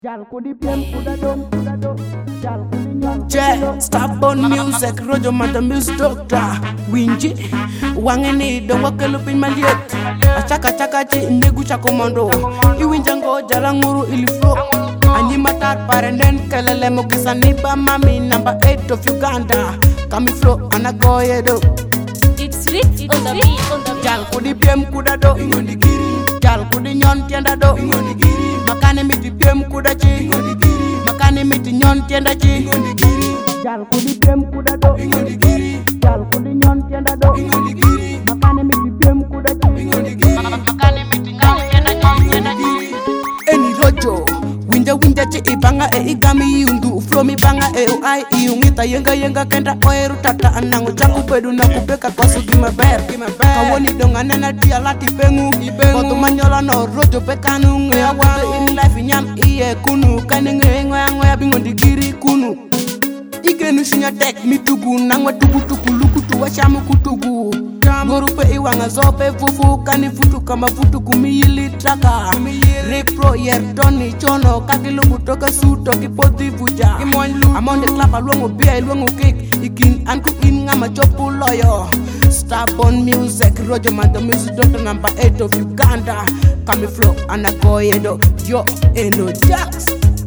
Stubborn music, Rojo Mata Music Doctor Winji, wangeni don wakelupin maliet Achaka chaka chi negu chakomondo Iwinja ngo jaranguru iliflo Anyi matar parenden kelele mogisa niba mami number 8 of Uganda Kami flow anagoye do It's rich on the beat. Jal kudi piem kuda do Ingondi giri Jal kudi nyon tienda do Ingondi giri Makane miti piem kuda chi Ingondi giri Makane miti nyon tienda chi Ingondi giri Jal kudi piem kuda do Ingondi giri Jal kudi nyon tienda do Ingondi giri Makane miti piem kuda chi Ingondi giri Makane miti nyon tienda chi Eni rojo Winja chi ibanga e igami yundu Flow mi banga e uai iungita Yenga kenda oeru tata anangu Changu pedu na kubeka kwa sugi maber Kawoni donga nena dia lati pengu Koto manyola no rojo pekanu Nge awale in life nyam iye kunu Kani nge ngoya bingo digiri kunu Igenu sinya tek mitugu Nangwa tuku lukutu wa shamu kutugu Gorupe iwanga zope fufu Kani futu kama futu kumiyili traka Repro yer toni chono Kakilungu toka suto kipoti vuja Amonde klapa luongo bia luongo kek Ikin anku in ngama chopu loyo Stubborn music Rojo Mata Music Doctor number 8 of Uganda Kami flow anagoye do Yo eno jacks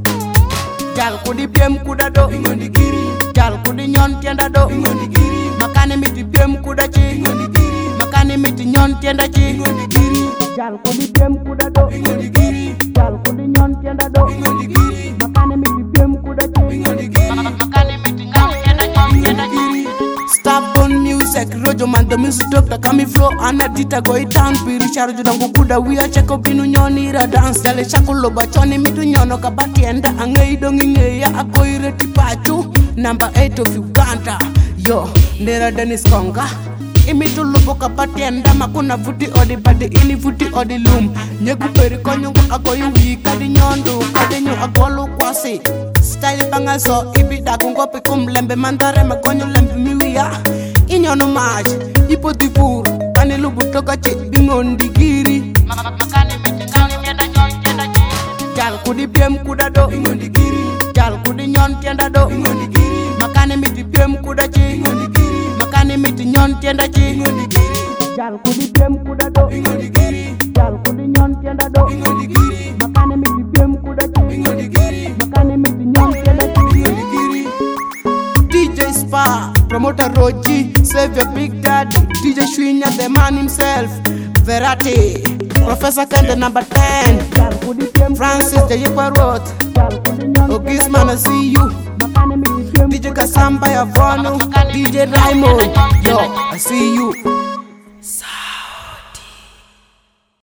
Jal kudi piem kuda do Ingondi giri Jal kudi nyon tienda do Ingondi giri Makane miti piem kuda chi Ingondi giri Makane miti nyon tienda chi Ingondi giri Jal kudi piem kuda do Ingondi giri Jal kudi nyon tienda do Ingondi giri Makane miti piem kuda chi Ingondi giri Makane miti nyon tienda chi Stubborn music Rojo Mata Music Doctor Kami flow anadita go down Piri sharujo dangu kuda Wia cheko binu nyoni ra dance Dale shakulo bachoni mitu nyono kabati enda Angei dongi ngeya ako ireti pachu Number 8 of Uganda Yo, Nera Dennis Konga Imitu lupo kabati enda Makuna vuti odi badi ini vuti odi lum Nyegu peri konyungu ako yuwi Kadi nyondu, kadi nyu agolu kwasi Style banga so ibida kungopi kumlembe Mandare magonyo lembe miwia Inyono maj, ipo tifuru Kani lubu toka chi bingondi giri Makane miti kani mienda nyon tienda chi Jal kudi piem kuda do Ingondi giri Jal kudi nyon tienda do Ingondi giri Makane miti piem kuda chi Ingondi giri Makane miti nyon tienda chi Ingondi giri Jal kudi piem kuda do Ingondi giri Jal kudi nyon tienda do Ingondi giri Makane miti piem kuda chi Ingondi giri Makane miti nyon tienda chi Ingondi giri DJ Spa, Promoter Roji, Save your Big Daddy, DJ Shwinya, the man himself, Verati, Professor Kende number 10, Francis the Yepa Roth, Ogisman I see you, DJ Kasamba Yavono, DJ Raymond, yo I see you.